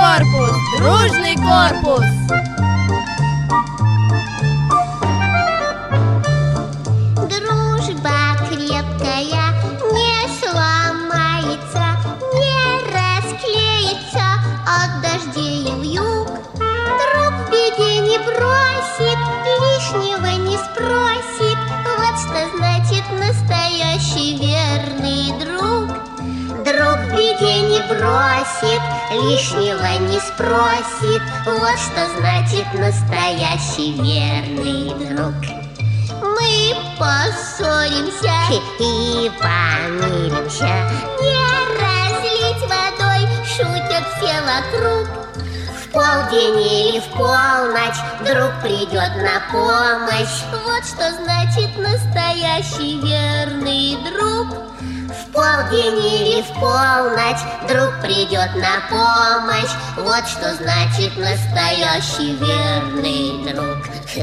корпус, дружный корпус. Дружба крепкая не сломается, не расклеится от дождей и вьюг. Друг в беде не бросит, лишнего не спросит. Вот что значит настоящий верный друг. Друг в беде не бросит, лишнего не спросит. Вот что значит настоящий верный друг. Мы поссоримся и помиримся, не разлить водой, шутят все вокруг. В полдень или в полночь друг придет на помощь. Вот что значит настоящий верный друг. В полдень или в полночь друг придет на помощь. Вот что значит настоящий верный друг.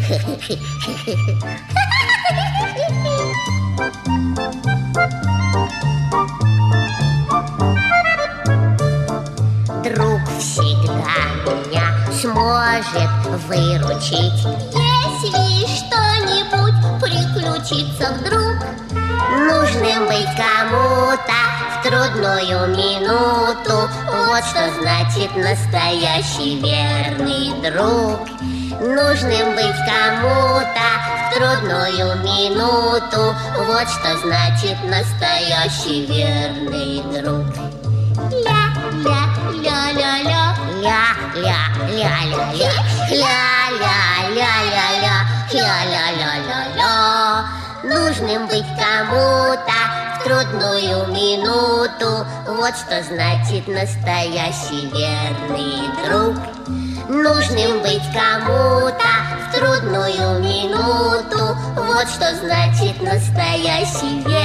Друг всегда меня сможет выручить, если что-нибудь приключится вдруг. Нужным быть кому-то в трудную минуту. Вот что значит настоящий верный друг. Нужным быть кому-то в трудную минуту. Вот что значит настоящий верный друг. Ля-ля-ля-ля-ля, ля-ля-ля-ля-ля, ля-ля-ля-ля-ля, ля-ля-ля-ля-ля. Нужным быть кому-то в трудную минуту. Вот что значит настоящий верный друг. Нужным быть кому-то в трудную минуту. Вот что значит настоящий верный друг.